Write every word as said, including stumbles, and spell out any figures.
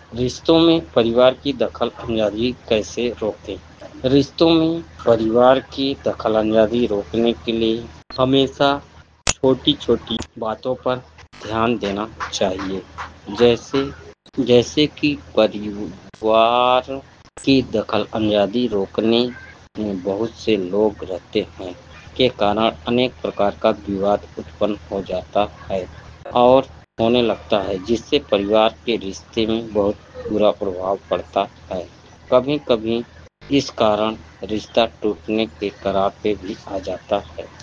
रिश्तों में परिवार की दखल अंदाजी कैसे रोकें? रिश्तों में परिवार की दखल अंदाजी रोकने के लिए हमेशा छोटी-छोटी बातों पर ध्यान देना चाहिए। जैसे जैसे कि परिवार की दखल अंदाजी रोकने में बहुत से लोग रहते हैं के कारण अनेक प्रकार का विवाद उत्पन्न हो जाता है और होने लगता है, जिससे परिवार के रिश्ते में बहुत बुरा प्रभाव पड़ता है। कभी-कभी इस कारण रिश्ता टूटने के कगार पे भी आ जाता है।